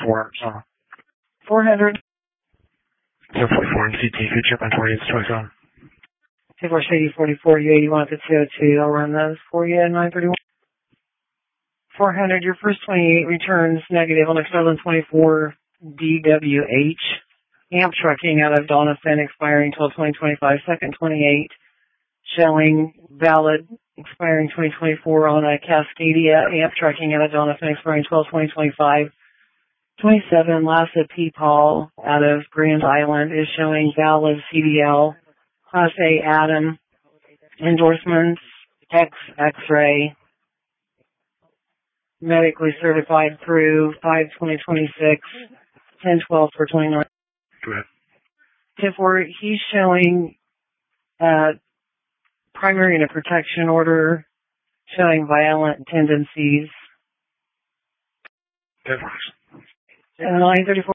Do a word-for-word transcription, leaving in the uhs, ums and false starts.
four, uh, four hundred. ten forty-four in C T, future up on twenty-eight, choice on. ten four Shady forty-four, U eighty-one to two oh two. I'll run those for you at nine thirty-one. four hundred, your first twenty-eight returns negative on the two thousand twenty-four D W H. Amp trucking out of Doniphan expiring twelve twenty twenty-five. Second twenty-eight showing valid expiring twenty twenty-four on a Cascadia. Amp trucking out of Doniphan expiring twelve twenty twenty-five. twenty-seven Lassa P-Paul out of Grand Island is showing valid C D L. Class A Adam endorsements, X X-ray, medically certified through five twenty twenty-six, ten twelve for twenty-nine. Go ahead. ten four, he's showing uh, primary and a protection order, showing violent tendencies. ten four. nine thirty-four.